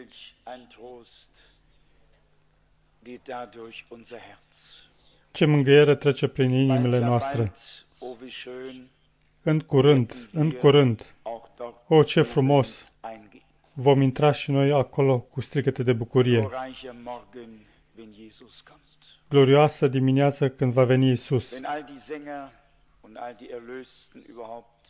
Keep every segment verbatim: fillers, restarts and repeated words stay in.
Welch ein Trost geht dadurch unser Herz. Ce mângâiere trece prin Bald, inimile ja noastre. bald, o wie schön, În curând, în curând, auch dort o, ce frumos, eingehen. vom intra și noi acolo cu strigăte de bucurie. Glorreicher Morgen, wenn Jesus kommt. Glorioasă dimineață când va veni Isus. Wenn all die Sänger und all die Erlösten überhaupt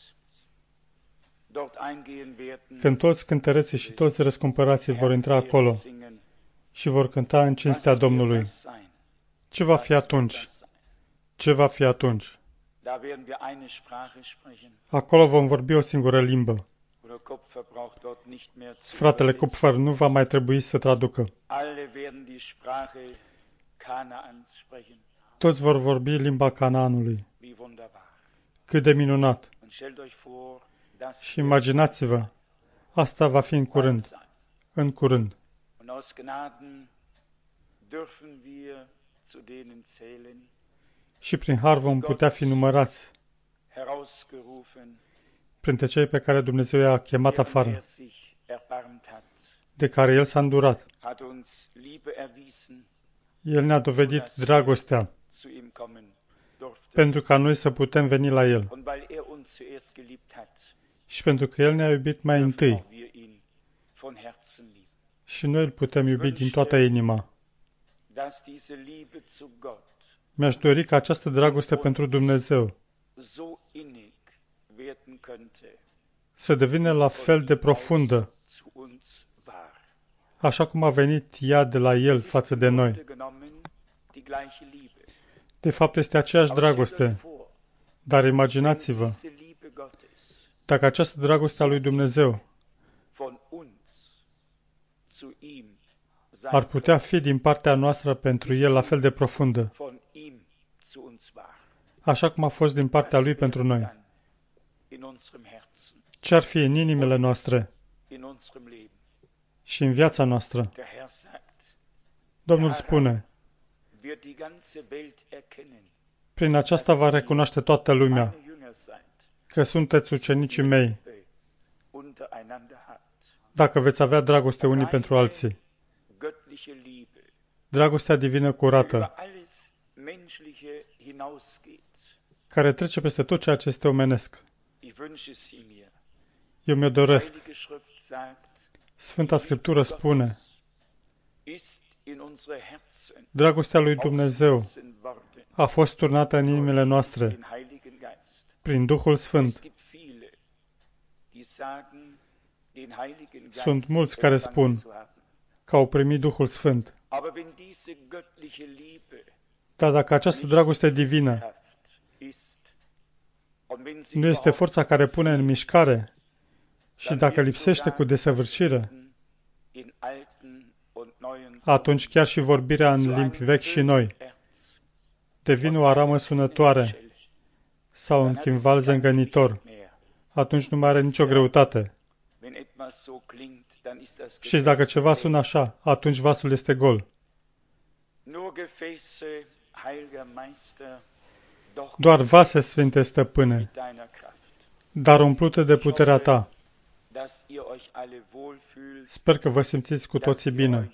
dort eingehen werden, Când toți cântăreții și toți răscumpărații vor intra acolo singen, și vor cânta în cinstea was wird Domnului. das sein? Ce va fi Was wird atunci? das sein? Ce va fi atunci? Da werden wir eine Sprache sprechen. Acolo vom vorbi o singură limbă. Oder Kupfer braucht dort nicht mehr zu Fratele übersetzen. Kupfer nu va mai trebui să traducă. Alle werden die Sprache Kanaans sprechen. Toți vor vorbi limba Canaanului. Wie wunderbar. Cât de minunat! Und stellt euch vor, das Și imaginați-vă, asta va fi în curând, în curând. Und aus Gnaden dürfen wir zu denen zählen, Și prin har vom putea fi numărați herausgerufen, printre cei pe care Dumnezeu i-a chemat deren afară, er sich erbarmt hat, de care El s-a îndurat. hat uns Liebe erwiesen, El ne-a dovedit dragostea zu ihm kommen durfte. pentru ca noi să putem veni la El. Und weil er uns zuerst geliebt hat, Și pentru că El ne-a iubit mai dürfen întâi auch wir ihn von Herzen lieben. și noi îl putem iubi din toată inima. Dass diese Liebe zu Gott Mi-aș dori ca această dragoste pentru Dumnezeu so innig werden könnte, să devină la fel de profundă, zu uns war. așa cum a venit ea de la El față de noi. Grunde genommen die gleiche Liebe. De fapt, este aceeași Aber stellt dragoste, euch vor, dar wenn imaginați-vă, diese Liebe Gottes dacă această dragoste a lui Dumnezeu von uns zu ihm sein ar putea fi din partea noastră pentru El la fel de profundă, von ihm zu uns war. așa cum a fost din partea Lui pentru noi. Dann in unserem Herzen, Ce ar fi în inimile noastre in unserem Leben. și în viața noastră? Der Herr sagt, Domnul spune, wird die ganze Welt erkennen, prin aceasta va recunoaște toată lumea meine Jünger seid, că sunteți ucenicii mei, Liebe untereinander habt. dacă veți avea dragoste unii pentru alții. Göttliche Liebe, Dragostea divină über curată, alles Menschliche hinausgeht. care trece peste tot ceea ce este omenesc. Ich wünsche sie mir. Eu mi-o doresc. Heilige Schrift sagt, Sfânta Scriptură spune, ist in unsere Herzen dragostea lui Dumnezeu ausgegossen worden a fost turnată în inimile noastre den Heiligen Geist. prin Duhul Es Sfânt. gibt viele, die sagen, den Heiligen Geist Sunt mulți care empfangen spun zu haben. că au primit Duhul Sfânt. Aber wenn diese göttliche Liebe Dar dacă această dragoste divină Kraft ist und wenn sie nu este überhaupt forța care pune în mișcare și dann dacă wird lipsește sogar cu desăvârșire, in alten und neuen atunci chiar și vorbirea în zu einem limbi vechi și noi Erz devine o aramă sunătoare sau un chimval zângănitor. Atunci nu mai are nicio greutate. Wenn etwas so klingt, dann ist das Și dacă Gefäß ceva leer. sună așa, atunci vasul este gol. Nur Gefäße, heiliger Meister, doch Doar vase, Sfinte Stăpâne, mit deiner Kraft, dar umplute de puterea ta. dass ihr euch alle wohlfühlt, Sper că vă simțiți cu dass toții ihr bine euch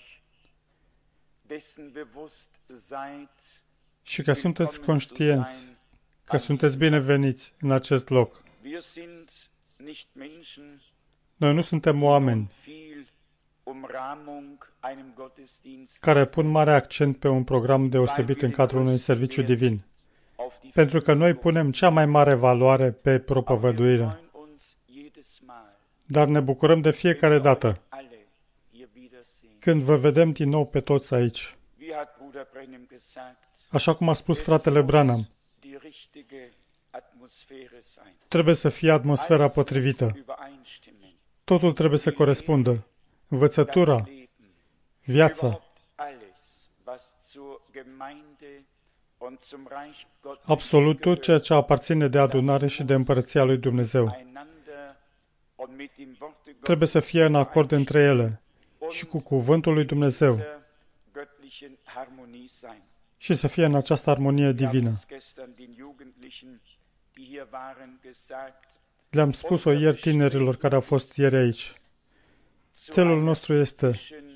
dessen bewusst seid, și că sunteți willkommen zu conștienți sein. că sunteți bineveniți în acest loc. Wir sind nicht Menschen, Noi nu suntem oameni viel Umrahmung einem Gottesdienst care pun mare accent pe un program deosebit în cadrul unui serviciu divin, auf die pentru că noi punem cea mai mare valoare pe Wir propovăduire, freuen uns jedes Mal, dar ne bucurăm de fiecare dată alle hier wiedersehen. când vă vedem din nou pe toți aici. Wie hat Bruder Brenhem gesagt, Așa cum a spus es fratele muss Branham, die richtige Atmosphäre sein. trebuie să fie atmosfera Alles muss potrivită. übereinstimmen. Totul trebuie să corespundă. Învățătura, Das Leben, viața, überhaupt alles, was zur Gemeinde und zum Reich Gottes absolut tot ceea gehört, ce aparține de adunare și de împărăția lui Dumnezeu, einander und mit dem Worte trebuie să fie în acord între ele și cu cuvântul lui Dumnezeu dieser göttlichen Harmonie sein. și să fie în această armonie Wir haben divină. es gestern den Jugendlichen, die hier waren, gesagt. Le-am spus-o ieri tinerilor care au fost ieri aici. Țelul nostru este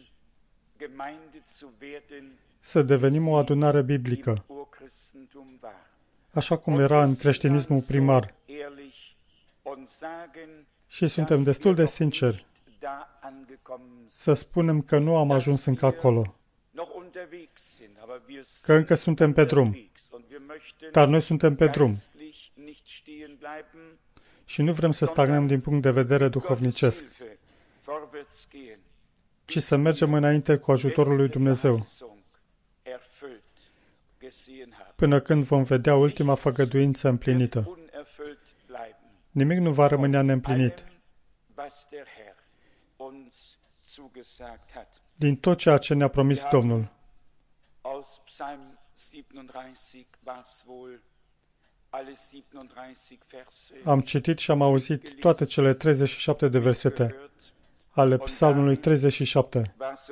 să devenim o adunare biblică, așa cum era în creștinismul primar. Și suntem destul de sinceri să spunem că nu am ajuns încă acolo, că încă suntem pe drum. Dar noi suntem pe drum și nu vrem să stagnăm din punct de vedere duhovnicesc, ci să mergem înainte cu ajutorul lui Dumnezeu, până când vom vedea ultima făgăduință împlinită. Nimic nu va rămâne neîmplinit din tot ceea ce ne-a promis Domnul. Am citit și am auzit toate cele treizeci și șapte de versete ale Psalmului treizeci și șapte.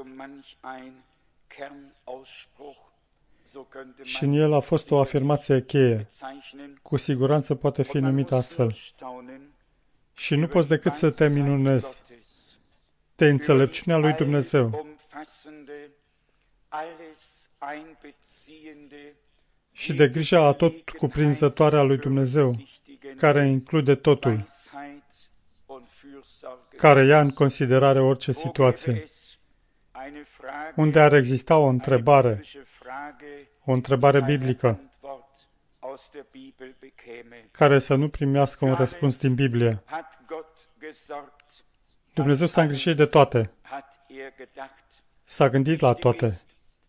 Și în el a fost o afirmație cheie. Cu siguranță poate fi numită astfel. Și nu poți decât să te minunezi de înțelepciunea lui Dumnezeu și de grija atot cuprinzătoare a lui Dumnezeu, care include totul, care ia în considerare orice situație. Unde ar exista o întrebare, o întrebare biblică, care să nu primească un răspuns din Biblie. Dumnezeu s-a îngrijit de toate. S-a gândit la toate.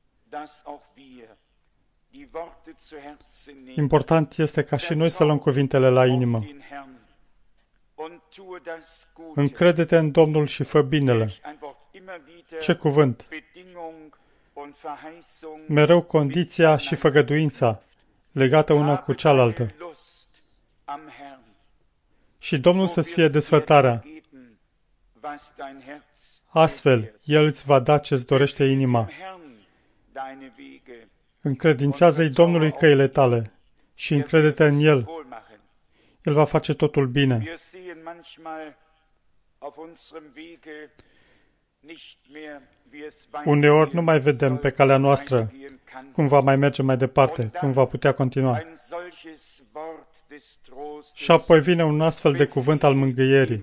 Important este ca și noi să luăm cuvintele la inimă. Încrede-te în Domnul și fă binele. Ce cuvânt! Mereu condiția și făgăduința legată una cu cealaltă. Și Domnul să-ți fie desfătarea. Astfel, El îți va da ce-ți dorește inima. Încredințează-i Domnului căile tale și încrede-te în El. El va face totul bine. Uneori nu mai vedem pe calea noastră cum va mai merge mai departe, cum va putea continua. Și apoi vine un astfel de cuvânt al mângâierii.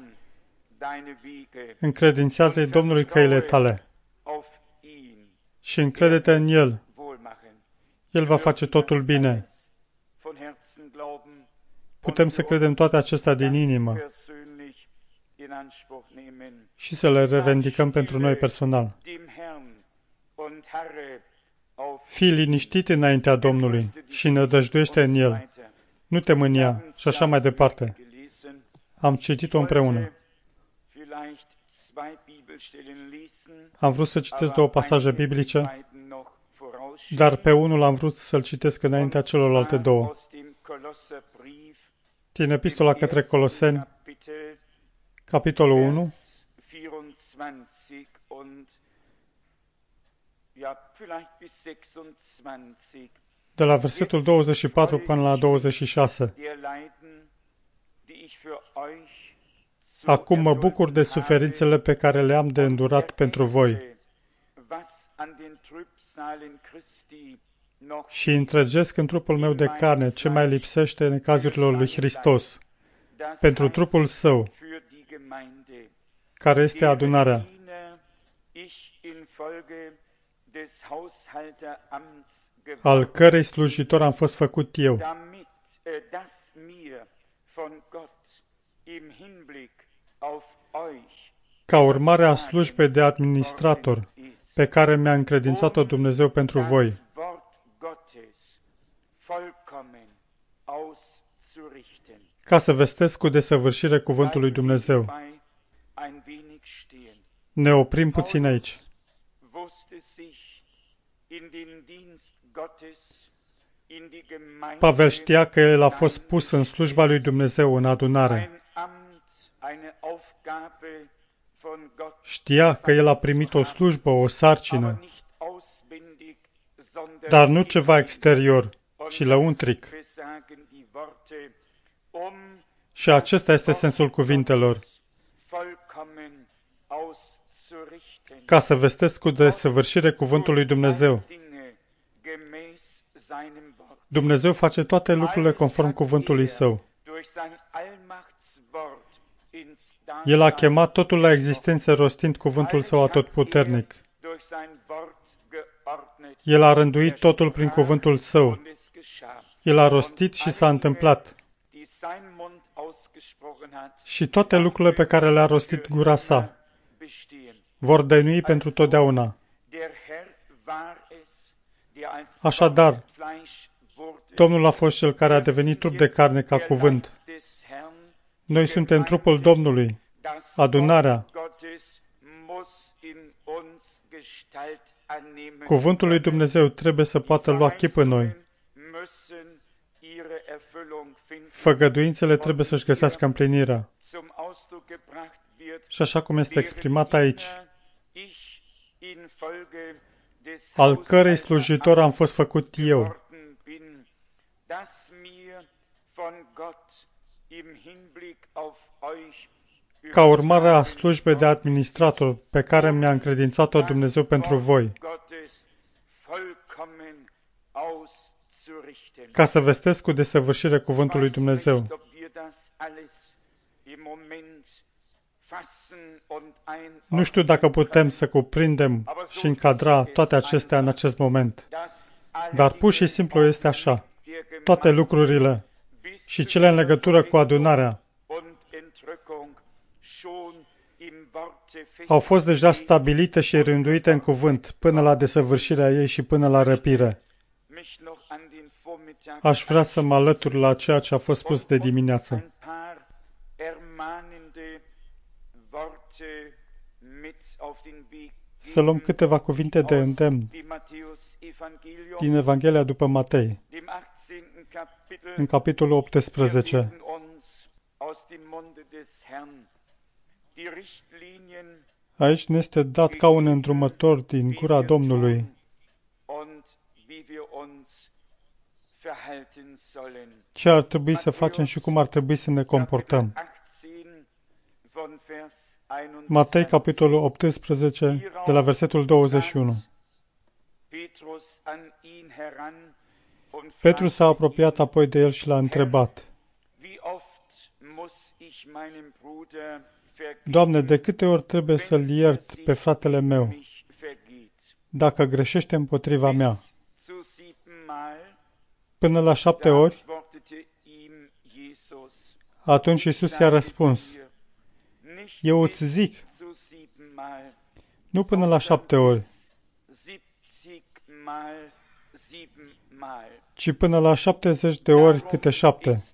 Încredințează-i Domnului căile tale și încrede-te în El. El va face totul bine. Putem să credem toate acestea din inimă și să le revendicăm pentru noi personal. Fii liniștit înaintea Domnului și nădăjduiește în El. Nu te mânia și așa mai departe. Am citit-o împreună. Am vrut să citesc două pasaje biblice, dar pe unul am vrut să-l citesc înaintea celorlalte două. Din Epistola către Coloseni, capitolul unu, de la versetul douăzeci și patru până la douăzeci și șase. Acum mă bucur de suferințele pe care le-am de îndurat pentru voi și întregesc în trupul meu de carne ce mai lipsește în cazurilor lui Hristos, pentru trupul Său, care este adunarea, al cărei slujitor am fost făcut eu, ca urmare a slujbei de administrator pe care mi-a încredințat-o Dumnezeu pentru voi, ca să vestesc cu desăvârșire cuvântul lui Dumnezeu. Ne oprim puțin aici. Pavel știa că el a fost pus în slujba lui Dumnezeu în adunare. Știa că el a primit o slujbă, o sarcină, dar nu ceva exterior, ci lăuntric. Și acesta este sensul cuvintelor. ca să vestesc cu desăvârșire cuvântul lui Dumnezeu. Dumnezeu face toate lucrurile conform cuvântului Său. El a chemat totul la existență rostind cuvântul Său atotputernic. El a rânduit totul prin cuvântul Său. El a rostit și s-a întâmplat. Și toate lucrurile pe care le-a rostit gura Sa vor dăinui pentru totdeauna. Așadar, Domnul a fost Cel care a devenit trup de carne ca cuvânt. Noi suntem trupul Domnului, adunarea. Cuvântul lui Dumnezeu trebuie să poată lua chip în noi. Făgăduințele trebuie să-și găsească împlinirea. Și așa cum este exprimat aici, al cărei slujitor am fost făcut eu, ca urmare a slujbei de administrator pe care mi-a încredințat-o Dumnezeu pentru voi, ca să vestesc cu desăvârșire cuvântul lui Dumnezeu. Nu știu dacă putem să cuprindem și încadra toate acestea în acest moment, dar pur și simplu este așa. Toate lucrurile și cele în legătură cu adunarea au fost deja stabilite și rânduite în cuvânt până la desăvârșirea ei și până la răpire. Aș vrea să mă alătur la ceea ce a fost spus de dimineață. Să luăm câteva cuvinte de îndemn din Evanghelia după Matei, în capitolul optsprezece. Aici ne este dat ca un îndrumător din gura Domnului ce ar trebui să facem și cum ar trebui să ne comportăm. Matei, capitolul optsprezece, de la versetul douăzeci și unu. Petru s-a apropiat apoi de el și l-a întrebat: Doamne, de câte ori trebuie să-l iert pe fratele meu dacă greșește împotriva mea? Până la șapte ori? Atunci Iisus i-a răspuns: Eu îți zic, nu până la șapte ori, ci până la șaptezeci de ori câte șapte.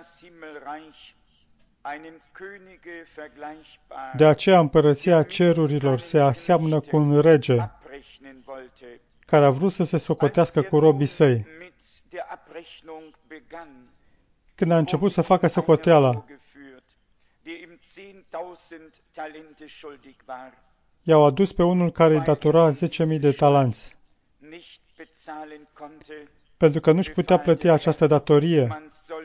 De aceea împărăția cerurilor se aseamănă cu un rege care a vrut să se socotească cu robii săi. Când a început să facă socoteala, i-au adus pe unul care îi datora zece mii de talanți. Pentru că nu-și putea plăti această datorie,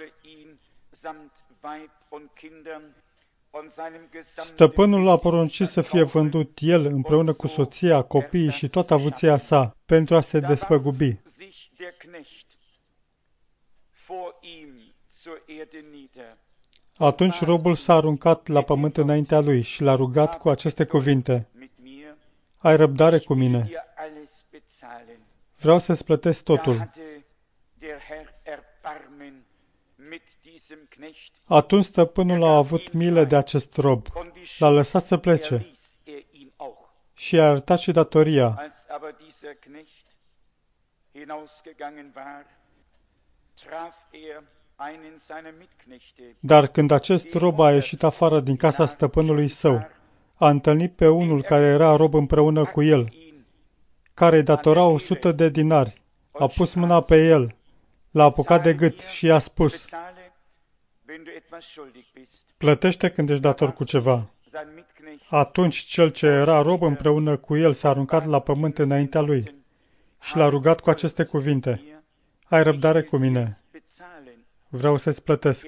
stăpânul a poruncit să fie vândut el împreună cu soția, copiii și toată avuția sa pentru a se despăgubi. Atunci robul s-a aruncat la pământ înaintea lui și l-a rugat cu aceste cuvinte: Ai răbdare cu mine. Vreau să-ți plătesc totul. Atunci stăpânul a avut milă de acest rob, l-a lăsat să plece și i-a iertat și datoria. Dar când acest rob a ieșit afară din casa stăpânului său, a întâlnit pe unul care era rob împreună cu el, care îi datora o sută de dinari. A pus mâna pe el, l-a apucat de gât și i-a spus: Plătește când ești dator cu ceva. Atunci cel ce era rob împreună cu el s-a aruncat la pământ înaintea lui și l-a rugat cu aceste cuvinte: Ai răbdare cu mine. Vreau să-ți plătesc.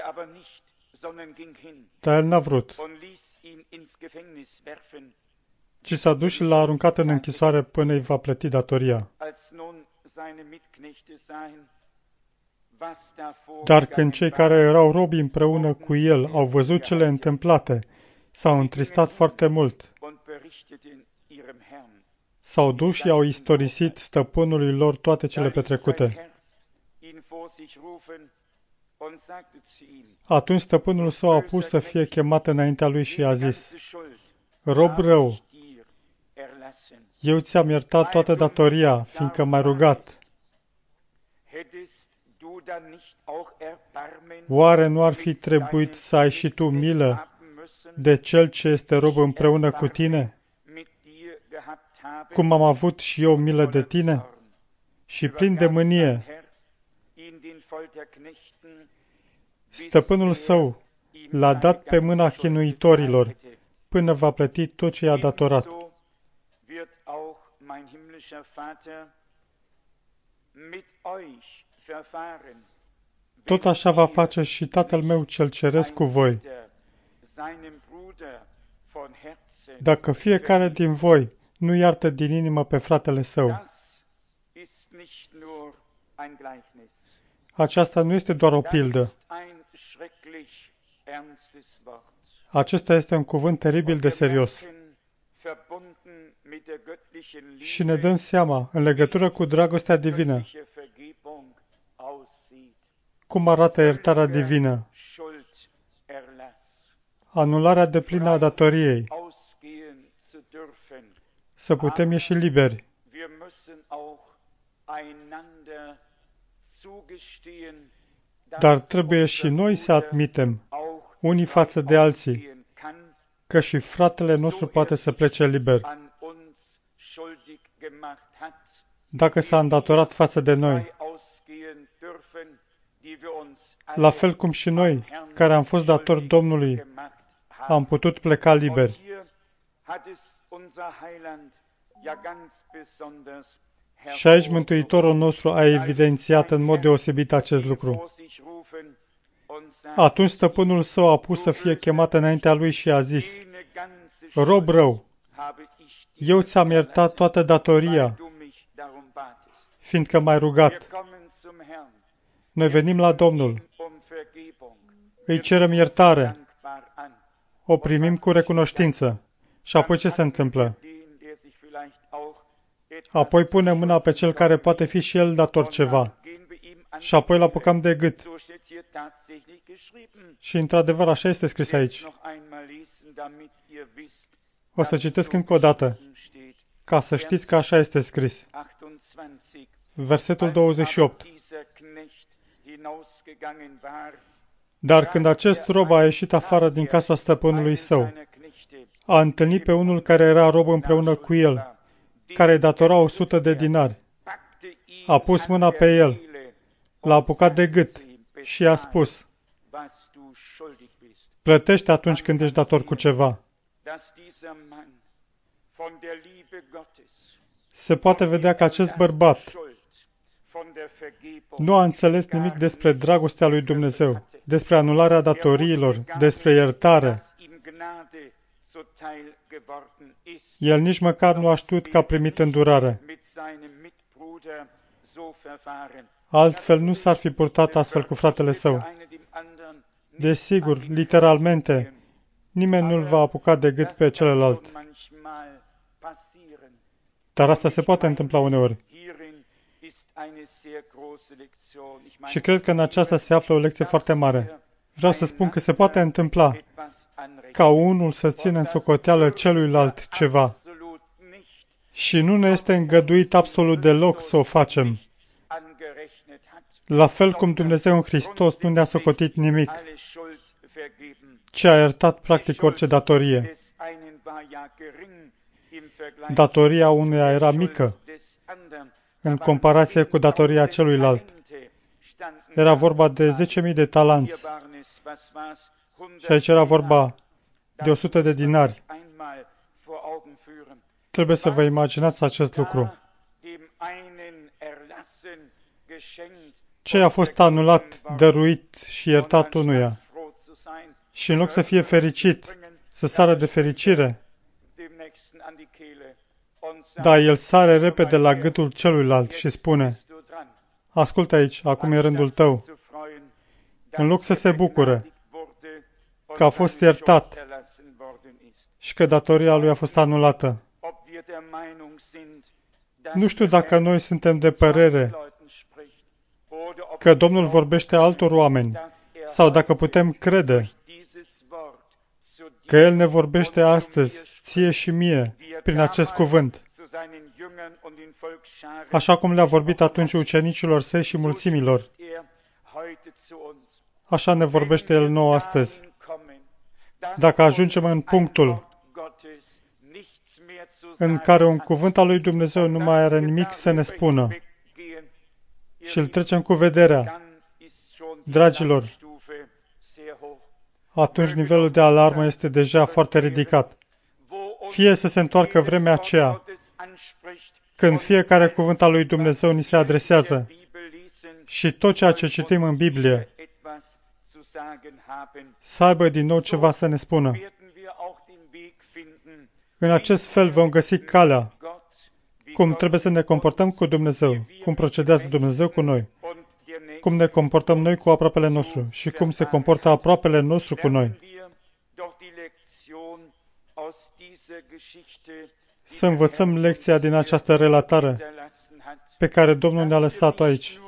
Dar el n-a vrut. ci s-a dus și l-a aruncat în închisoare până îi va plăti datoria. Dar când cei care erau robi împreună cu el au văzut cele întâmplate, s-au întristat foarte mult. S-au dus și au istorisit stăpânului lor toate cele petrecute. Atunci stăpânul său a pus să fie chemat înaintea lui și a zis: rob rău, eu ți-am iertat toată datoria, fiindcă m-ai rugat. Oare nu ar fi trebuit să ai și tu milă de cel ce este rob împreună cu tine, cum am avut și eu milă de tine? Și plin de mânie, stăpânul său l-a dat pe mâna chinuitorilor până va plăti tot ce i-a datorat. Tot așa va face și Tatăl meu cel ceresc cu voi, dacă fiecare din voi nu iartă din inimă pe fratele său. Aceasta nu este doar o pildă. Acesta este un cuvânt teribil de serios. Și ne dăm seama, în legătură cu dragostea divină, cum arată iertarea divină, anularea deplină a datoriei, să putem ieși liberi. Dar trebuie și noi să admitem, unii față de alții, că și fratele nostru poate să plece liber, dacă s-a îndatorat față de noi, la fel cum și noi, care am fost datori Domnului, am putut pleca liberi. Și aici Mântuitorul nostru a evidențiat în mod deosebit acest lucru. Atunci stăpânul său a pus să fie chemat înaintea lui și a zis: rob rău, eu ți-am iertat toată datoria, fiindcă m-ai rugat. Noi venim la Domnul, îi cerem iertare, o primim cu recunoștință. Și apoi ce se întâmplă? Apoi punem mâna pe cel care poate fi și el dator ceva. Și apoi îl apucăm de gât. Și într-adevăr așa este scris aici. O să citesc încă o dată, ca să știți că așa este scris. Versetul douăzeci și opt. Dar când acest rob a ieșit afară din casa stăpânului său, a întâlnit pe unul care era rob împreună cu el, care îi datora o sută de dinari. A pus mâna pe el, l-a apucat de gât și i-a spus: plătește atunci când ești dator cu ceva. Se poate vedea că acest bărbat nu a înțeles nimic despre dragostea lui Dumnezeu, despre anularea datoriilor, despre iertare. El nici măcar nu a știut că a primit îndurare. Altfel nu s-ar fi purtat astfel cu fratele său. Desigur, literalmente, nimeni nu-l va apuca de gât pe celălalt. Dar asta se poate întâmpla uneori. Și cred că în aceasta se află o lecție foarte mare. Vreau să spun că se poate întâmpla ca unul să țină în socoteală celuilalt ceva. Și nu ne este îngăduit absolut deloc să o facem. La fel cum Dumnezeu în Hristos nu ne-a socotit nimic, ci a iertat practic orice datorie. Datoria unuia era mică în comparație cu datoria celuilalt. Era vorba de zece mii de talanți. Și aici era vorba de o sută de dinari. Trebuie să vă imaginați acest lucru. Ce a fost anulat, dăruit și iertat unuia. Și în loc să fie fericit, să sară de fericire, Dar el sare repede la gâtul celuilalt și spune: ascultă aici, acum e rândul tău. În loc să se bucure că a fost iertat și că datoria lui a fost anulată. Nu știu dacă noi suntem de părere că Domnul vorbește altor oameni sau dacă putem crede că El ne vorbește astăzi, ție și mie, prin acest cuvânt. Așa cum le-a vorbit atunci ucenicilor săi și mulțimilor, așa ne vorbește El nouă astăzi. Dacă ajungem în punctul în care un cuvânt al lui Dumnezeu nu mai are nimic să ne spună și îl trecem cu vederea, dragilor, atunci nivelul de alarmă este deja foarte ridicat. Fie să se întoarcă vremea aceea când fiecare cuvânt al lui Dumnezeu ni se adresează și tot ceea ce citim în Biblie să aibă din nou ceva să ne spună. În acest fel vom găsi calea, cum trebuie să ne comportăm cu Dumnezeu, cum procedează Dumnezeu cu noi, cum ne comportăm noi cu aproapele nostru și cum se comportă aproapele nostru cu noi. Să învățăm lecția din această relatare pe care Domnul ne-a lăsat-o aici,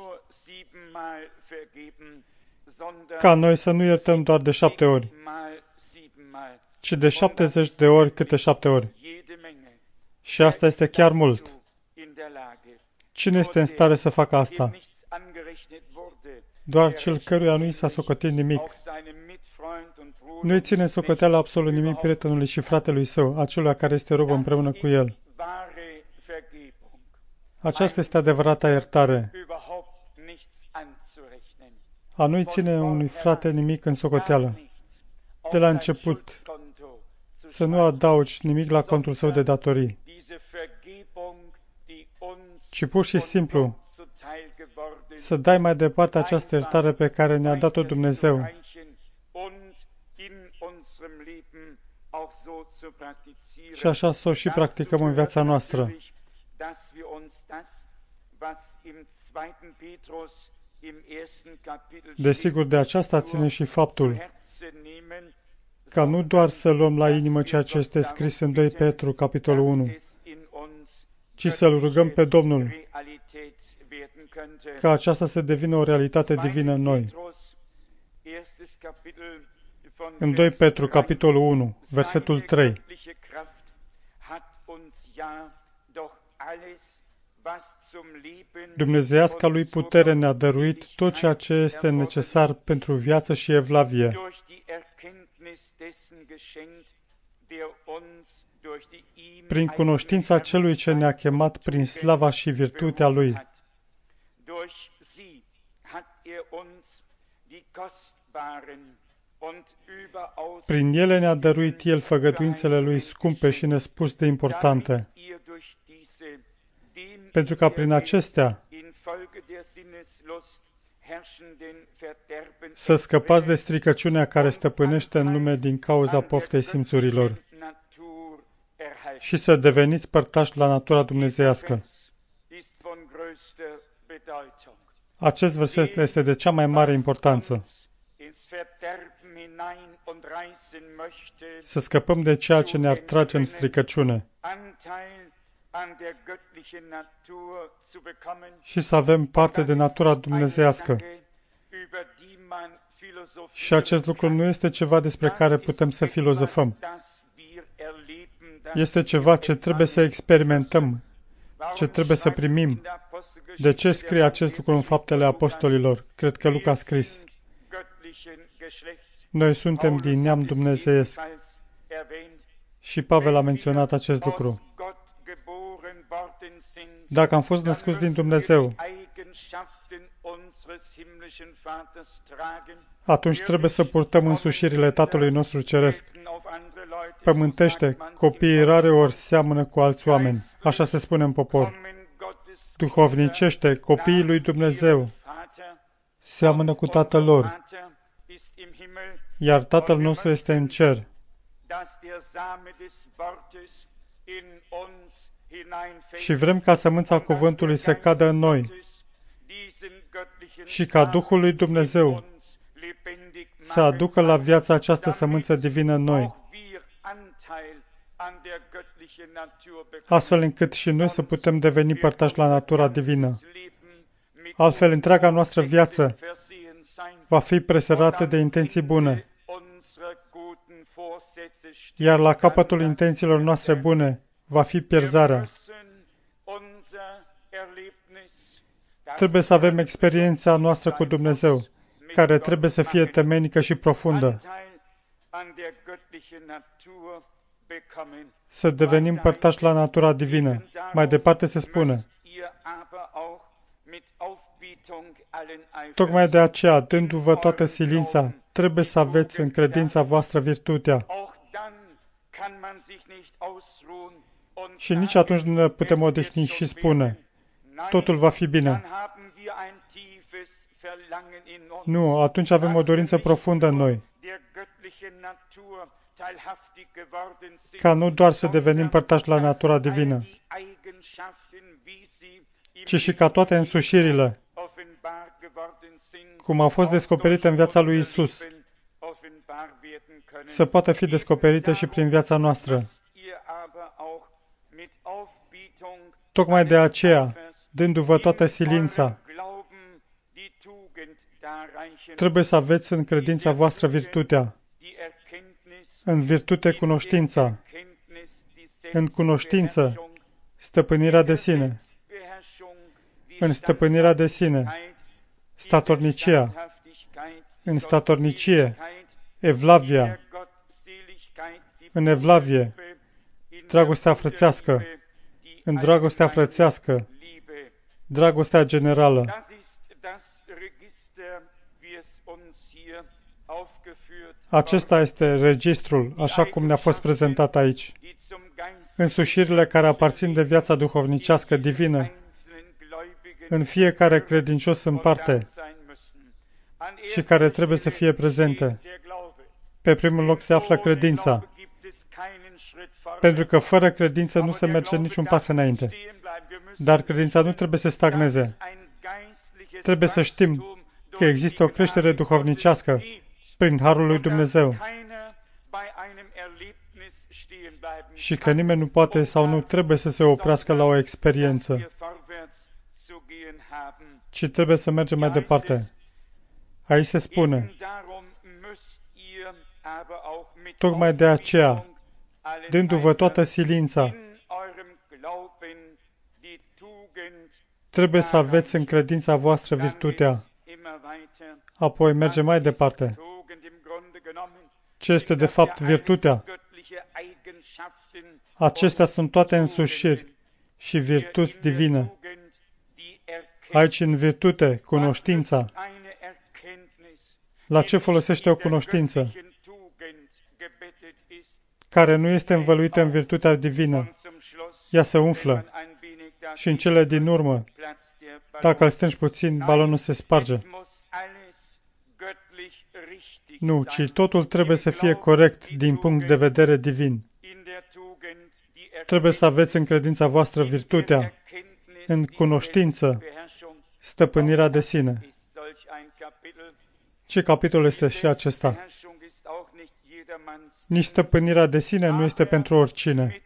ca noi să nu iertăm doar de șapte ori, ci de șaptezeci de ori câte șapte ori. Și asta este chiar mult. Cine este în stare să facă asta? Doar cel căruia nu i s-a socotit nimic. Nu-i ține socoteala absolut nimic prietenului și fratelui său, acelui care este rob împreună cu el. Aceasta este adevărata iertare. A nu-i ține unui frate nimic în socoteală. De la început, să nu adaugi nimic la contul său de datorii, ci pur și simplu să dai mai departe această iertare pe care ne-a dat-o Dumnezeu și așa să o și practicăm în viața noastră. Desigur, de aceasta ține și faptul ca nu doar să luăm la inimă ceea ce este scris în doi Petru, capitolul unu, ci să-L rugăm pe Domnul ca aceasta să devină o realitate divină în noi. În doi Petru, capitolul unu, versetul trei. Dumnezeiasca lui putere ne-a dăruit tot ceea ce este necesar pentru viață și evlavie, prin cunoștința celui ce ne-a chemat prin slava și virtutea lui. Prin ele ne-a dăruit El făgăduințele Lui scumpe și nespus de importante, pentru ca prin acestea să scăpați de stricăciunea care stăpânește în lume din cauza poftei simțurilor și să deveniți părtași la natura dumnezeiască. Acest verset este de cea mai mare importanță. Să scăpăm de ceea ce ne-ar trage în stricăciune și să avem parte de natura dumnezeiască. Și acest lucru nu este ceva despre care putem să filozofăm. Este ceva ce trebuie să experimentăm, ce trebuie să primim. De ce scrie acest lucru în Faptele Apostolilor? Cred că Luca a scris. Noi suntem din neam dumnezeiesc. Și Pavel a menționat acest lucru. Dacă am fost născuți din Dumnezeu, atunci trebuie să purtăm însușirile Tatălui nostru Ceresc. Pământește, copiii rareori seamănă cu alți oameni. Așa se spune în popor. Duhovnicește, copiii lui Dumnezeu seamănă cu Tatăl lor, iar Tatăl nostru este în cer. Și vrem ca sămânța cuvântului să cadă în noi și ca Duhul lui Dumnezeu să aducă la viață această sămânță divină în noi, astfel încât și noi să putem deveni părtași la natura divină. Altfel, întreaga noastră viață va fi presărată de intenții bune, iar la capătul intențiilor noastre bune va fi pierzarea. Trebuie să avem experiența noastră cu Dumnezeu, care trebuie să fie temenică și profundă. Să devenim părtași la natura divină. Mai departe se spune: tocmai de aceea, dându-vă toată silința, trebuie să aveți în credința voastră virtutea. Și nici atunci nu ne putem odihni și spune: totul va fi bine. Nu, atunci avem o dorință profundă în noi, ca nu doar să devenim părtași la natura divină, ci și ca toate însușirile, cum au fost descoperite în viața lui Isus, să poată fi descoperite și prin viața noastră. Tocmai de aceea, dându-vă toată silința, trebuie să aveți în credința voastră virtutea, în virtute cunoștința, în cunoștință stăpânirea de sine, în stăpânirea de sine statornicia, în statornicie evlavia, în evlavie dragostea frățească, în dragostea frățească dragostea generală. Acesta este registrul, așa cum ne-a fost prezentat aici. Însușirile care aparțin de viața duhovnicească divină în fiecare credincios în parte și care trebuie să fie prezente. Pe primul loc se află credința, pentru că fără credință nu se merge niciun pas înainte. Dar credința nu trebuie să stagneze. Trebuie să știm că există o creștere duhovnicească prin Harul lui Dumnezeu și că nimeni nu poate sau nu trebuie să se oprească la o experiență, ci trebuie să mergem mai departe. Aici se spune: tocmai de aceea, dându-vă toată silința, trebuie să aveți în credința voastră virtutea. Apoi mergem mai departe. Ce este de fapt virtutea? Acestea sunt toate însușiri și virtuți divine. Aici, în virtute, cunoștința. La ce folosește o cunoștință care nu este învăluită în virtutea divină? Ea se umflă și în cele din urmă, dacă îl strângi puțin, balonul se sparge. Nu, ci totul trebuie să fie corect din punct de vedere divin. Trebuie să aveți în credința voastră virtutea, în cunoștință, stăpânirea de sine. Ce capitol este și acesta? Nici stăpânirea de sine nu este pentru oricine,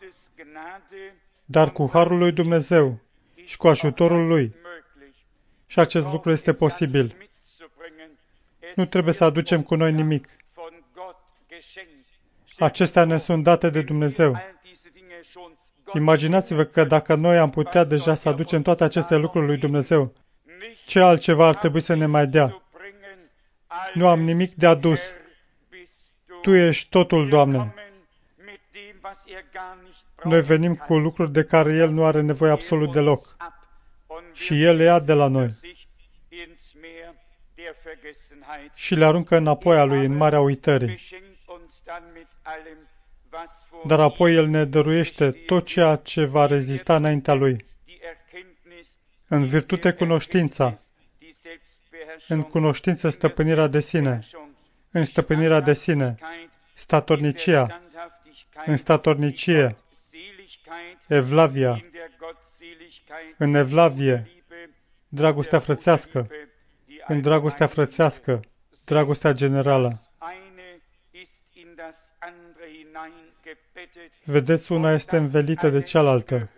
dar cu harul lui Dumnezeu și cu ajutorul lui. Și acest lucru este posibil. Nu trebuie să aducem cu noi nimic. Acestea ne sunt date de Dumnezeu. Imaginați-vă că dacă noi am putea deja să aducem toate aceste lucruri lui Dumnezeu, ce altceva ar trebui să ne mai dea? Nu am nimic de adus. Tu ești totul, Doamne. Noi venim cu lucruri de care El nu are nevoie absolut deloc. Și El le ia de la noi și le aruncă înapoi a Lui în marea uitării. Dar apoi El ne dăruiește tot ceea ce va rezista înaintea Lui. În virtute cunoștința, în cunoștință stăpânirea de sine, în stăpânirea de sine, statornicia, în statornicie, evlavia, în evlavie, dragostea frățească, în dragostea frățească, dragostea generală. Vedeți, una este învelită de cealaltă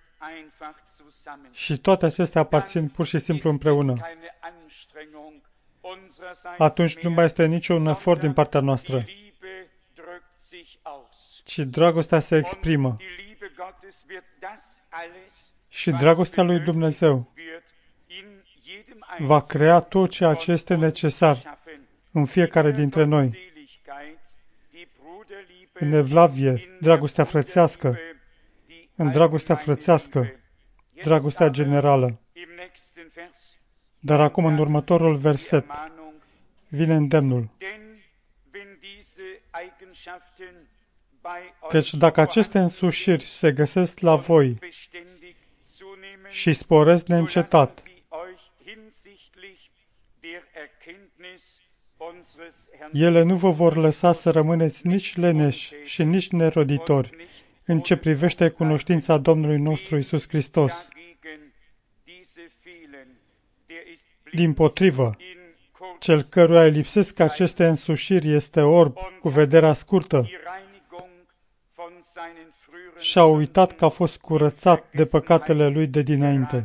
și toate acestea aparțin pur și simplu împreună. Atunci nu mai este niciun efort din partea noastră, ci dragostea se exprimă. Și dragostea lui Dumnezeu va crea tot ceea ce este necesar în fiecare dintre noi. În evlavie, dragostea frățească, în dragostea frățească, dragostea generală. Dar acum, în următorul verset, vine îndemnul. Căci dacă aceste însușiri se găsesc la voi și sporesc neîncetat, ele nu vă vor lăsa să rămâneți nici leneși și nici neroditori în ce privește cunoștința Domnului nostru Iisus Hristos. Dimpotrivă, cel căruia îi lipsesc aceste însușiri este orb, cu vederea scurtă, și-a uitat că a fost curățat de păcatele lui de dinainte.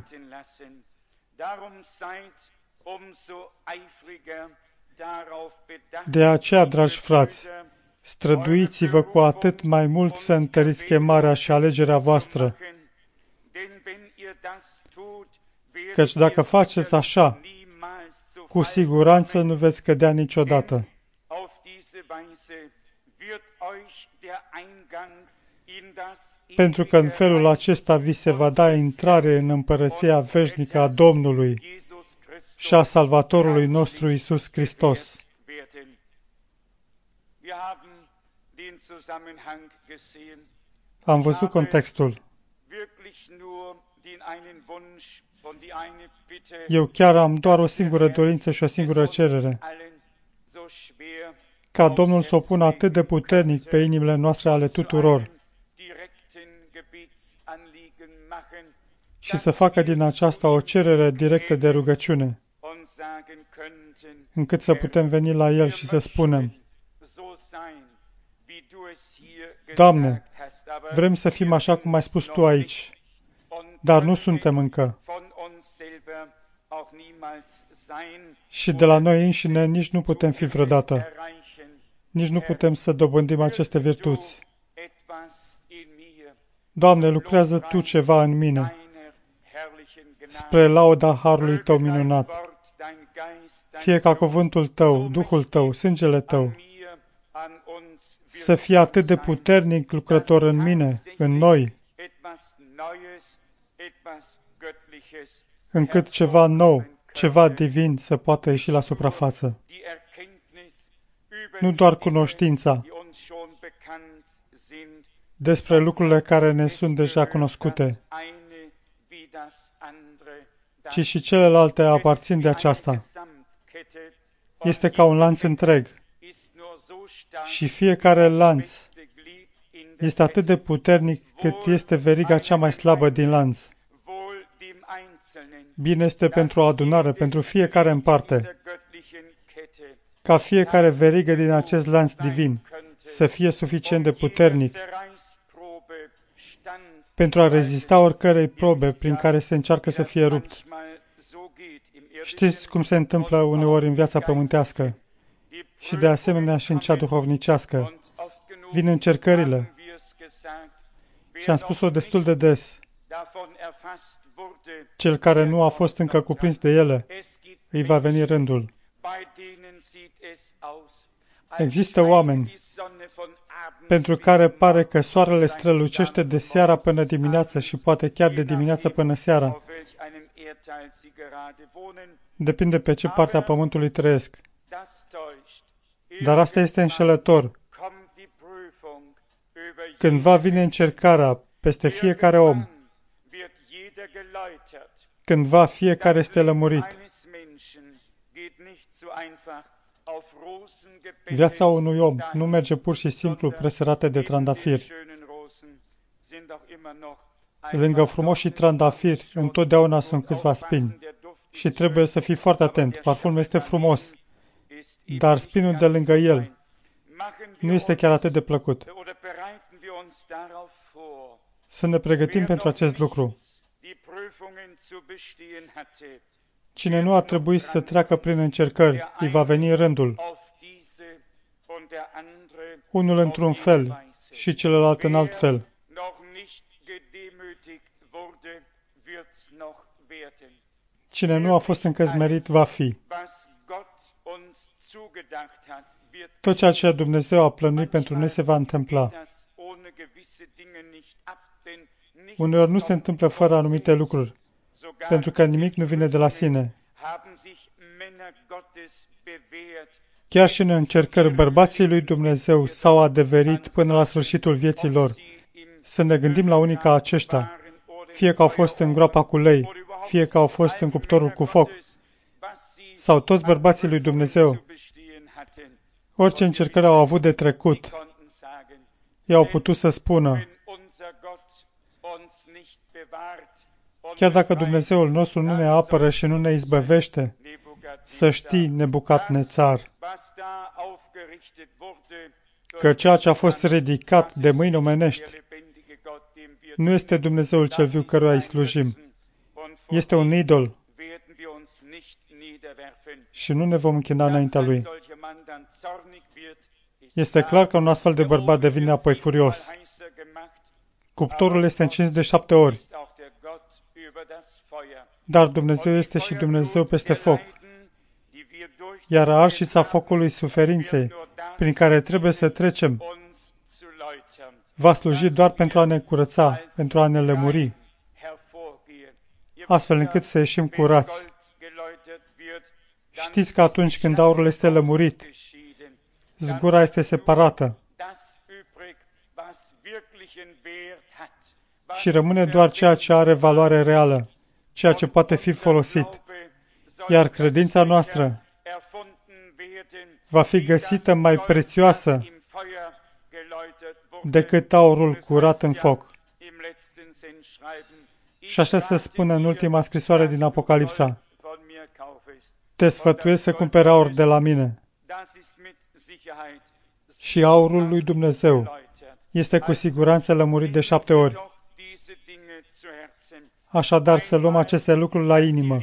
De aceea, dragi frați, străduiți-vă cu atât mai mult să întăriți chemarea și alegerea voastră, căci dacă faceți așa, cu siguranță nu veți cădea niciodată. Pentru că în felul acesta vi se va da intrare în împărăția veșnică a Domnului și a Salvatorului nostru Iisus Hristos. Am văzut contextul. Eu chiar am doar o singură dorință și o singură cerere, ca Domnul să o pună atât de puternic pe inimile noastre ale tuturor și să facă din aceasta o cerere directă de rugăciune, încât să putem veni la El și să spunem: Doamne, vrem să fim așa cum ai spus Tu aici, dar nu suntem încă. Și de la noi înșine nici nu putem fi vreodată. Nici nu putem să dobândim aceste virtuți. Doamne, lucrează Tu ceva în mine, spre lauda harului Tău minunat. Fie ca cuvântul Tău, Duhul Tău, sângele Tău, să fie atât de puternic lucrător în mine, în noi, încât ceva nou, ceva divin să poată ieși la suprafață. Nu doar cunoștința despre lucrurile care ne sunt deja cunoscute, ci și celelalte aparțin de aceasta. Este ca un lanț întreg și fiecare lanț este atât de puternic cât este veriga cea mai slabă din lanț. Bine este pentru o adunare, pentru fiecare în parte, ca fiecare verigă din acest lanț divin să fie suficient de puternic pentru a rezista oricărei probe prin care se încearcă să fie rupt. Știți cum se întâmplă uneori în viața pământească și de asemenea și în cea duhovnicească. Vin încercările și am spus-o destul de des. Cel care nu a fost încă cuprins de ele, îi va veni rândul. Există oameni pentru care pare că soarele strălucește de seara până dimineață și poate chiar de dimineață până seara. Depinde pe ce parte a pământului trăiesc. Dar asta este înșelător. Cândva vine încercarea peste fiecare om. Cândva fiecare este lămurit. Viața unui om nu merge pur și simplu presărată de trandafiri. Lângă frumoși trandafiri, întotdeauna sunt câțiva spini. Și trebuie să fii foarte atent. Parfumul este frumos, dar spinul de lângă el nu este chiar atât de plăcut. Să ne pregătim pentru acest lucru. Cine nu ar trebui să treacă prin încercări, îi va veni rândul. Unul într-un fel și celălalt în alt fel. Cine nu a fost încă smerit va fi. Tot ceea ce Dumnezeu a plănuit pentru noi se va întâmpla. Uneori nu se întâmplă fără anumite lucruri, pentru că nimic nu vine de la sine. Chiar și în încercări, bărbații lui Dumnezeu s-au adeverit până la sfârșitul vieții lor. Să ne gândim la unii ca aceștia, fie că au fost în groapa cu lei, fie că au fost în cuptorul cu foc, sau toți bărbații lui Dumnezeu. Orice încercări au avut de trecut, ei au putut să spună, chiar dacă Dumnezeul nostru nu ne apără și nu ne izbăvește, să știi, Nebucadnețar, că ceea ce a fost ridicat de mâini omenești nu este Dumnezeul cel viu căruia îi slujim. Este un idol și nu ne vom închina înaintea lui. Este clar că un astfel de bărbat devine apoi furios. Cuptorul este încins de șapte ori, dar Dumnezeu este și Dumnezeu peste foc. Iar arșița focului suferinței, prin care trebuie să trecem, va sluji doar pentru a ne curăța, pentru a ne lămuri, astfel încât să ieșim curați. Știți că atunci când aurul este lămurit, zgura este separată și rămâne doar ceea ce are valoare reală, ceea ce poate fi folosit. Iar credința noastră va fi găsită mai prețioasă decât aurul curat în foc. Și așa se spune în ultima scrisoare din Apocalipsa: te sfătuiesc să cumperi aur de la mine. Și aurul lui Dumnezeu este cu siguranță lămurit de șapte ori. Așadar, să luăm aceste lucruri la inimă.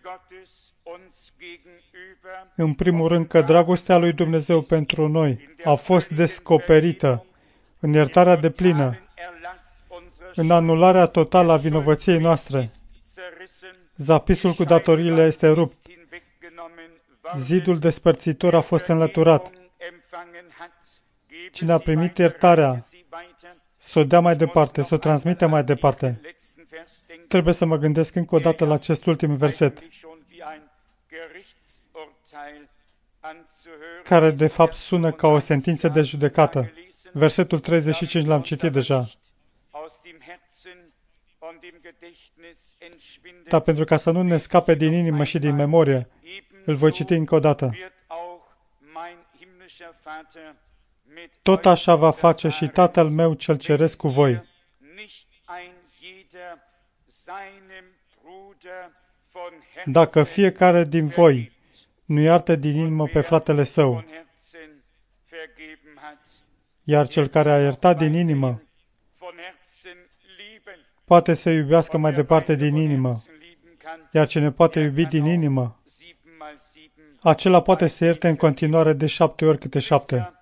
În primul rând că dragostea lui Dumnezeu pentru noi a fost descoperită în iertarea deplină, în anularea totală a vinovăției noastre. Zapisul cu datoriile este rupt. Zidul despărțitor a fost înlăturat. Cine a primit iertarea, să o dea mai departe, să o transmite mai departe. Trebuie să mă gândesc încă o dată la acest ultim verset, care de fapt sună ca o sentință de judecată. Versetul treizeci și cinci l-am citit deja. Dar pentru ca să nu ne scape din inimă și din memorie, îl voi citi încă o dată. Tot așa va face și Tatăl meu cel ceresc cu voi. Dacă fiecare din voi nu iartă din inimă pe fratele său, iar cel care a iertat din inimă poate să iubească mai departe din inimă, iar cine poate iubi din inimă, acela poate să ierte în continuare de șapte ori câte șapte.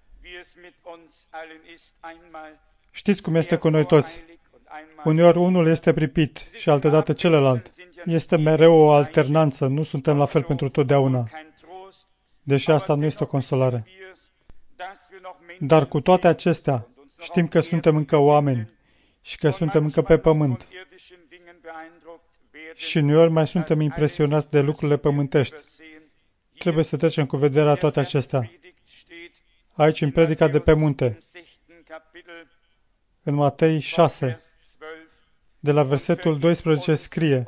Știți cum este cu noi toți. Uneori unul este pripit și altădată celălalt. Este mereu o alternanță, nu suntem la fel pentru totdeauna. Deși asta nu este o consolare. Dar cu toate acestea, știm că suntem încă oameni și că suntem încă pe pământ. Și uneori mai suntem impresionați de lucrurile pământești. Trebuie să trecem cu vederea toate acestea. Aici, în predica de pe munte, în Matei șase, de la versetul doisprezece scrie: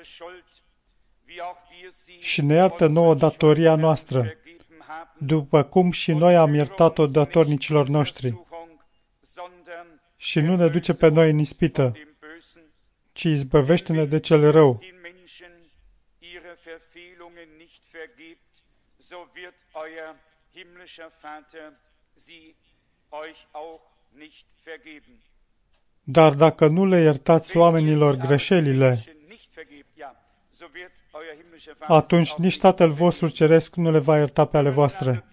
și ne iartă nouă datoria noastră, după cum și noi am iertat-o datornicilor noștri. și nu ne duce pe noi în ispită, ci izbăvește-ne de cel rău. Dar dacă nu le iertați oamenilor greșelile, atunci nici Tatăl vostru Ceresc nu le va ierta pe ale voastre.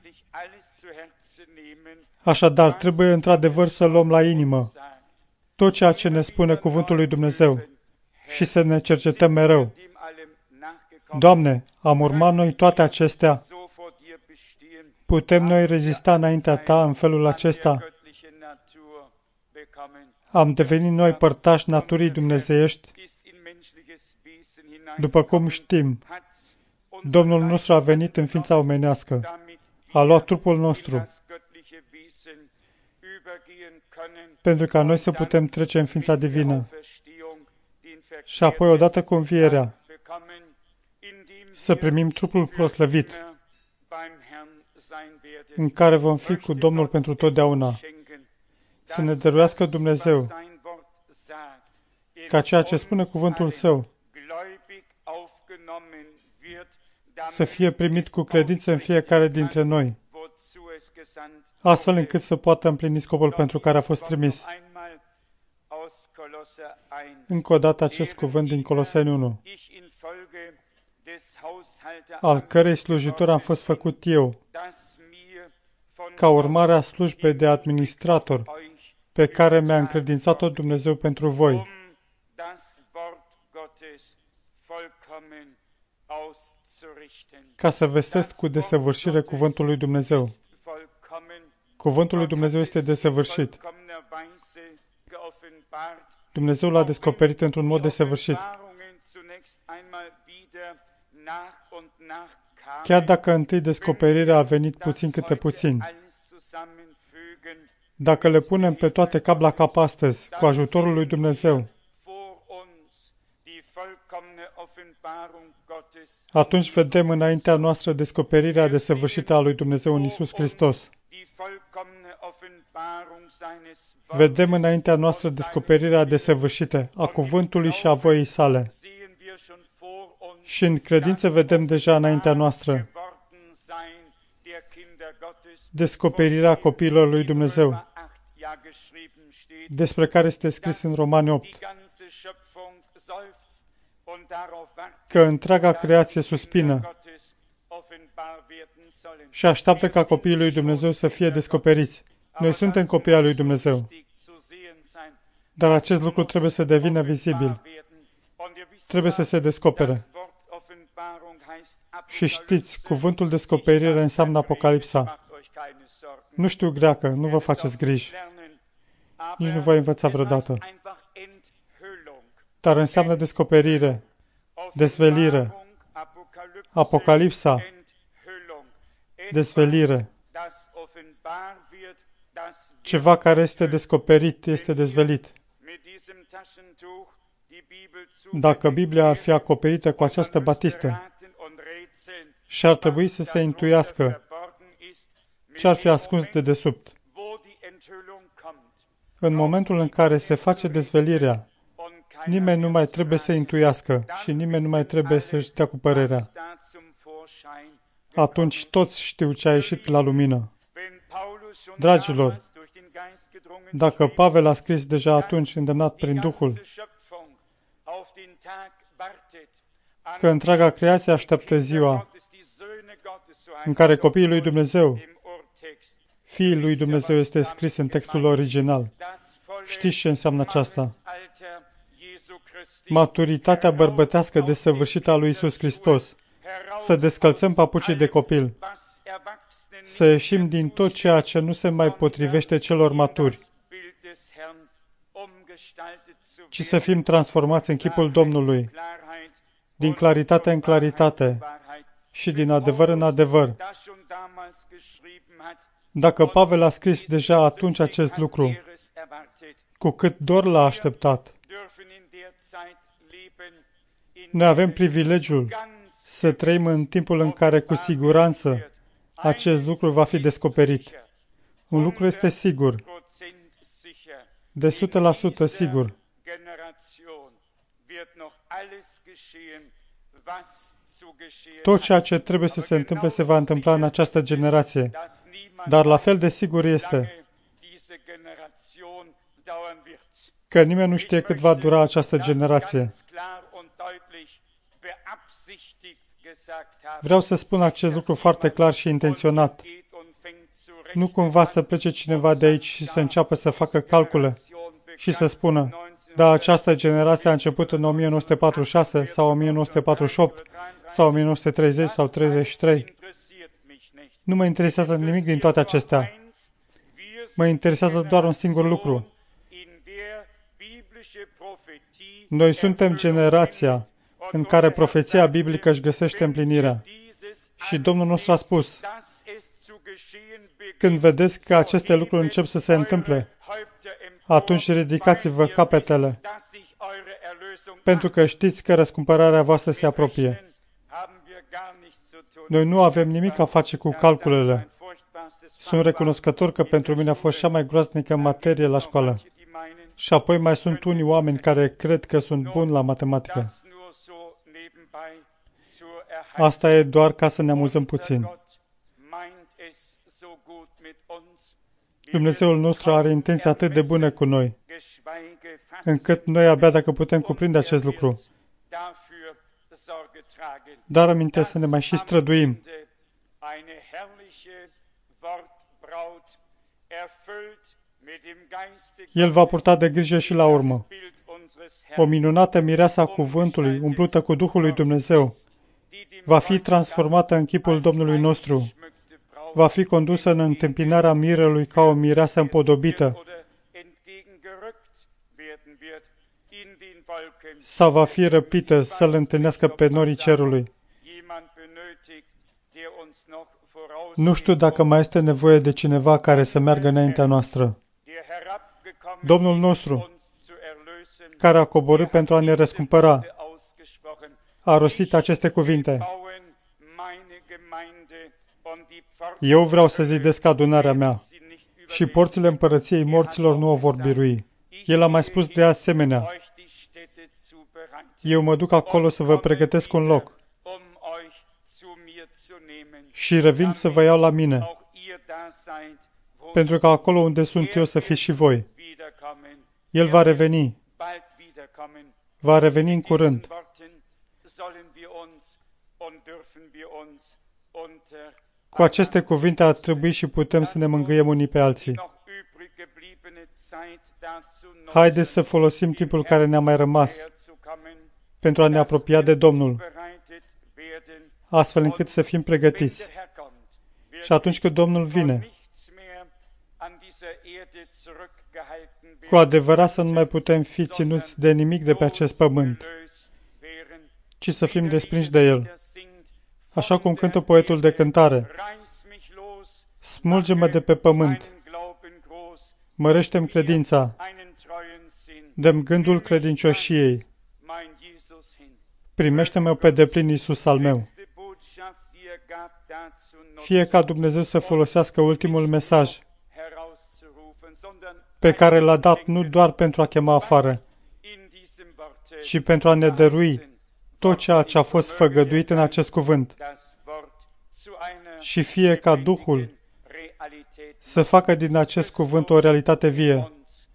Așadar, trebuie într-adevăr să luăm la inimă tot ceea ce ne spune Cuvântul lui Dumnezeu și să ne cercetăm mereu. Doamne, am urmat noi toate acestea? Putem noi rezista înaintea Ta în felul acesta? Am devenit noi părtași naturii dumnezeiești? După cum știm, Domnul nostru a venit în ființa omenească, a luat trupul nostru, pentru ca noi să putem trece în ființa divină. Și apoi, odată cu învierea, să primim trupul proslăvit, în care vom fi cu Domnul pentru totdeauna. Să ne dăruiască Dumnezeu ca ceea ce spune cuvântul Său să fie primit cu credință în fiecare dintre noi, astfel încât să poată împlini scopul pentru care a fost trimis. Încă o dată acest cuvânt din Coloseni unu, al cărei slujitor am fost făcut eu, ca urmare a slujbei de administrator, pe care mi-a încredințat-o Dumnezeu pentru voi, ca să vestesc cu desăvârșire cuvântul lui Dumnezeu. Cuvântul lui Dumnezeu este desăvârșit. Dumnezeu l-a descoperit într-un mod desăvârșit. Chiar dacă întâi descoperirea a venit puțin câte puțin, dacă le punem pe toate cap la cap astăzi, cu ajutorul lui Dumnezeu, atunci vedem înaintea noastră descoperirea desăvârșită a lui Dumnezeu în Iisus Hristos. Vedem înaintea noastră descoperirea desăvârșită a cuvântului și a voii sale. Și în credință vedem deja înaintea noastră descoperirea copiilor lui Dumnezeu, despre care este scris în Romani opt, că întreaga creație suspină și așteaptă ca copiii lui Dumnezeu să fie descoperiți. Noi suntem copii al lui Dumnezeu, dar acest lucru trebuie să devină vizibil. Trebuie să se descopere. Și știți, cuvântul descoperire înseamnă Apocalipsa. Nu știu greacă, nu vă faceți griji. Nici nu voi învăța vreodată. Dar înseamnă descoperire, dezvelire. Apocalipsa, dezvelire. Ceva care este descoperit, este dezvelit. Dacă Biblia ar fi acoperită cu această batistă și ar trebui să se intuiască ce ar fi ascuns de desubt, în momentul în care se face dezvelirea, nimeni nu mai trebuie să intuiască și nimeni nu mai trebuie să-și dea cu părerea. Atunci toți știu ce a ieșit la lumină. Dragilor, dacă Pavel a scris deja atunci, îndemnat prin Duhul, că întreaga creație așteaptă ziua în care copiii lui Dumnezeu, Fiul lui Dumnezeu, este scris în textul original. Știți ce înseamnă aceasta? Maturitatea bărbătească desăvârșită a lui Iisus Hristos. Să descălțăm papucii de copil. Să ieșim din tot ceea ce nu se mai potrivește celor maturi, ci să fim transformați în chipul Domnului, din claritate în claritate și din adevăr în adevăr. Dacă Pavel a scris deja atunci acest lucru, cu cât dor l-a așteptat, noi avem privilegiul să trăim în timpul în care, cu siguranță, acest lucru va fi descoperit. Un lucru este sigur. de o sută la sută sigur. Tot ceea ce trebuie să se întâmple se va întâmpla în această generație, dar la fel de sigur este că nimeni nu știe cât va dura această generație. Vreau să spun acest lucru foarte clar și intenționat. Nu cumva să plece cineva de aici și să înceapă să facă calcule și să spună, da, această generație a început în o mie nouă sute patruzeci și șase sau o mie nouă sute patruzeci și opt sau o mie nouă sute treizeci sau treizeci și trei. Nu mă interesează nimic din toate acestea. Mă interesează doar un singur lucru. Noi suntem generația în care profeția biblică își găsește împlinirea. Și Domnul nostru a spus, când vedeți că aceste lucruri încep să se întâmple, atunci ridicați-vă capetele, pentru că știți că răscumpărarea voastră se apropie. Noi nu avem nimic a face cu calculele. Sunt recunoscător că pentru mine a fost cea mai groaznică materie la școală. Și apoi mai sunt unii oameni care cred că sunt buni la matematică. Asta e doar ca să ne amuzăm puțin. Dumnezeul nostru are intenții atât de bune cu noi, încât noi abia dacă putem cuprinde acest lucru. Dar aminte să ne mai și străduim. El va purta de grijă și la urmă. O minunată mireasă a cuvântului, umplută cu Duhul lui Dumnezeu, va fi transformată în chipul Domnului nostru. Va fi condusă în întâmpinarea mirelui ca o mireasă împodobită. Sau va fi răpită să-L întâlnească pe norii cerului. Nu știu dacă mai este nevoie de cineva care să meargă înaintea noastră. Domnul nostru, care a coborât pentru a ne răscumpăra, a rostit aceste cuvinte. Eu vreau să zidesc adunarea mea și porțile împărăției morților nu o vor birui. El a mai spus de asemenea, eu mă duc acolo să vă pregătesc un loc și revin să vă iau la mine, pentru că acolo unde sunt eu să fiți și voi. El va reveni. Va reveni în curând. Cu aceste cuvinte ar trebui și putem să ne mângâiem unii pe alții. Haideți să folosim timpul care ne-a mai rămas pentru a ne apropia de Domnul, astfel încât să fim pregătiți. Și atunci când Domnul vine, cu adevărat să nu mai putem fi ținuți de nimic de pe acest pământ, ci să fim desprinși de El. Așa cum cântă poetul de cântare, smulge-mă de pe pământ, mărește-mi credința, dă-mi gândul credincioșiei, primește-mă pe deplin, Iisus al meu. Fie ca Dumnezeu să folosească ultimul mesaj pe care l-a dat nu doar pentru a chema afară, ci pentru a ne dărui tot ceea ce a fost făgăduit în acest cuvânt. Și fie ca Duhul să facă din acest cuvânt o realitate vie.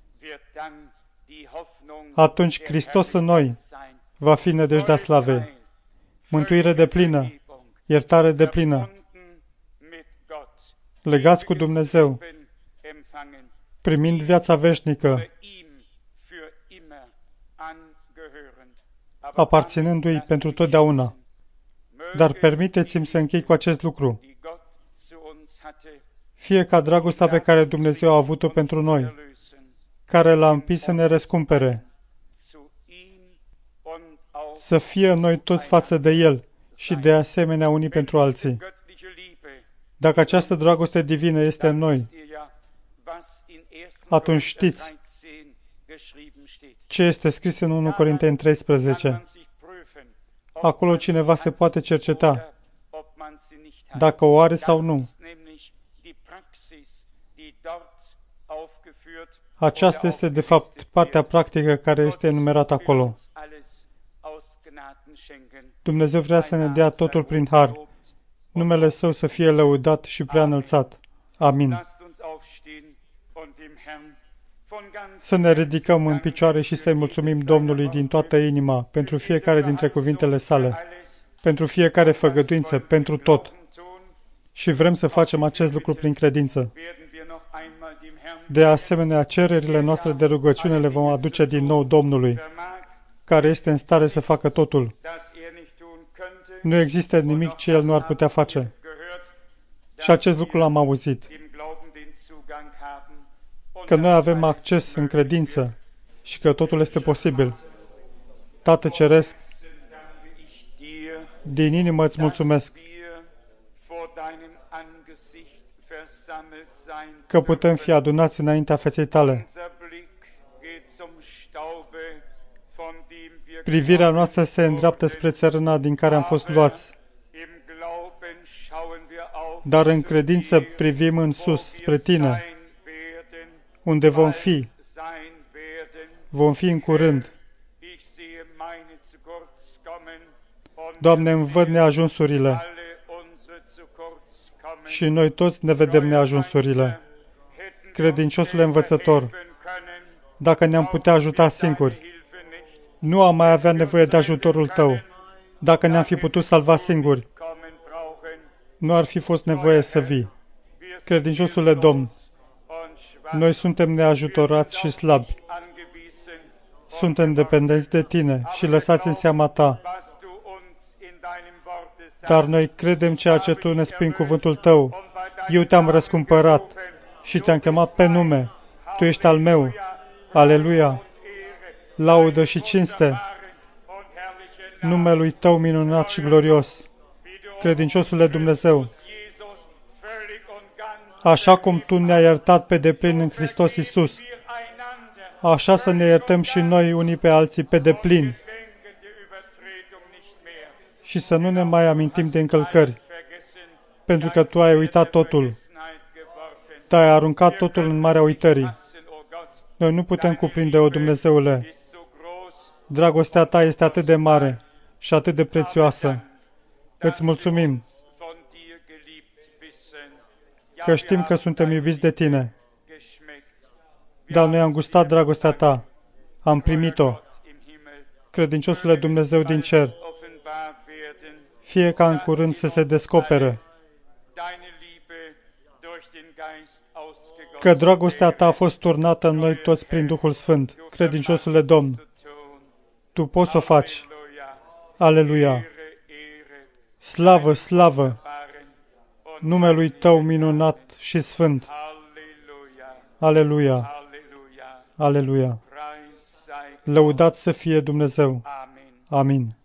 Atunci Hristos în noi va fi nădejdea slavei, mântuire deplină, iertare deplină, legați cu Dumnezeu, primind viața veșnică, aparținându-i pentru totdeauna. Dar permiteți-mi să închei cu acest lucru. Fie ca dragostea pe care Dumnezeu a avut-o pentru noi, care l-a împins să ne răscumpere, să fie noi toți față de El și de asemenea unii pentru alții. Dacă această dragoste divină este în noi, atunci știți ce este scris în unu Corinteni treisprezece. Acolo cineva se poate cerceta dacă o are sau nu. Aceasta este, de fapt, partea practică care este enumerată acolo. Dumnezeu vrea să ne dea totul prin har. Numele Său să fie lăudat și prea înălțat. Amin. Să ne ridicăm în picioare și să-i mulțumim Domnului din toată inima pentru fiecare dintre cuvintele sale, pentru fiecare făgăduință, pentru tot. Și vrem să facem acest lucru prin credință. De asemenea, cererile noastre de rugăciune le vom aduce din nou Domnului, care este în stare să facă totul. Nu există nimic ce El nu ar putea face. Și acest lucru l-am auzit. Că noi avem acces în credință și că totul este posibil. Tată Ceresc, din inimă îți mulțumesc că putem fi adunați înaintea feței Tale. Privirea noastră se îndreaptă spre țărâna din care am fost luați. Dar în credință privim în sus, spre Tine, unde vom fi. Vom fi în curând. Doamne, îmi văd neajunsurile și noi toți ne vedem neajunsurile. Credinciosule învățător, dacă ne-am putea ajuta singuri, nu am mai avea nevoie de ajutorul Tău. Dacă ne-am fi putut salva singuri, nu ar fi fost nevoie să vii. Credinciosule Domn, noi suntem neajutorați și slabi. Suntem dependenți de Tine și lăsați în seama Ta. Dar noi credem ceea ce Tu ne spui în cuvântul Tău. Eu Te-am răscumpărat și Te-am chemat pe nume. Tu ești al meu. Aleluia! Laudă și cinste numelui Tău minunat și glorios. Credinciosule Dumnezeu, așa cum Tu ne-ai iertat pe deplin în Hristos Iisus, așa să ne iertăm și noi unii pe alții pe deplin și să nu ne mai amintim de încălcări, pentru că Tu ai uitat totul. Te-ai aruncat totul în marea uitării. Noi nu putem cuprinde, o Dumnezeule. Dragostea Ta este atât de mare și atât de prețioasă. Îți mulțumim că știm că suntem iubiți de Tine. Dar noi am gustat dragostea Ta. Am primit-o. Credinciosule Dumnezeu din cer, fie ca în curând să se descopere că dragostea Ta a fost turnată în noi toți prin Duhul Sfânt. Credinciosule Domn, Tu poți să o faci. Aleluia! Slavă, slavă numelui Tău minunat și sfânt. Aleluia! Aleluia! Lăudat să fie Dumnezeu! Amin!